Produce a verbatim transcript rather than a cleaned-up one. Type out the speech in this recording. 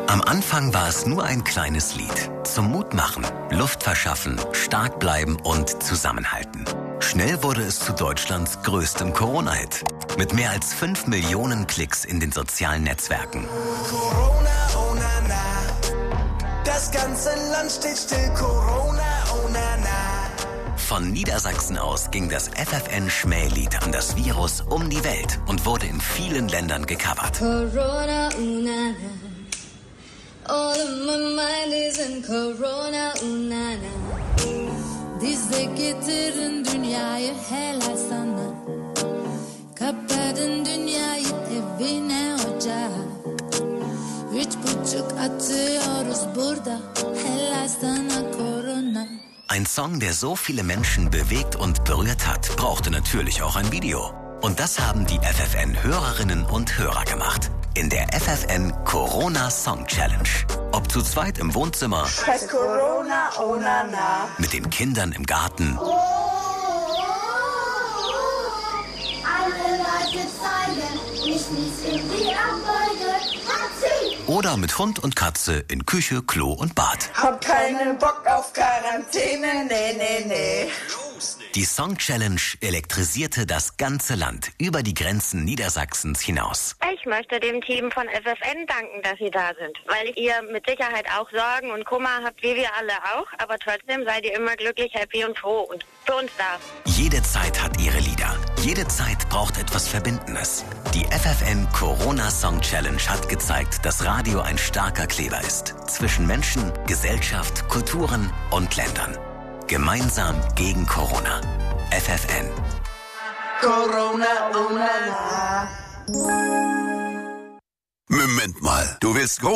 Am Anfang war es nur ein kleines Lied. Zum Mut machen, Luft verschaffen, stark bleiben und zusammenhalten. Schnell wurde es zu Deutschlands größtem Corona-Hit. Mit mehr als fünf Millionen Klicks in den sozialen Netzwerken. Corona, oh na na. Das ganze Land steht still. Corona, oh na na. Von Niedersachsen aus ging das F F N-Schmählied an das Virus um die Welt und wurde in vielen Ländern gecovert. Corona, oh na na. All of my mind is in Corona, oh na na. Dize getirin dünyayı helal sana. Kapadın dünyayı evine ocağa. Üç buçuk atıyoruz burada. Helal sana Corona. Ein Song, der so viele Menschen bewegt und berührt hat, brauchte natürlich auch ein Video. Und das haben die F F N-Hörerinnen und Hörer gemacht. In der F F N Corona Song Challenge. Ob zu zweit im Wohnzimmer, Scheiß Corona, oh na na. mit den Kindern im Garten Alle Leute zeigen, ich nies in die Armbeuge. Hatzi! oder mit Hund und Katze in Küche, Klo und Bad. Hab keinen Bock auf Quarantäne, nee, nee, nee. Die Song Challenge elektrisierte das ganze Land über die Grenzen Niedersachsens hinaus. Ich möchte dem Team von F F N danken, dass sie da sind, weil ihr mit Sicherheit auch Sorgen und Kummer habt, wie wir alle auch, aber trotzdem seid ihr immer glücklich, happy und froh und für uns da. Jede Zeit hat ihre Lieder. Jede Zeit braucht etwas Verbindendes. Die F F N Corona Song Challenge hat gezeigt, dass Radio ein starker Kleber ist. Zwischen Menschen, Gesellschaft, Kulturen und Ländern. Gemeinsam gegen Corona. F F N. Corona, oh na na. Moment mal, du willst groß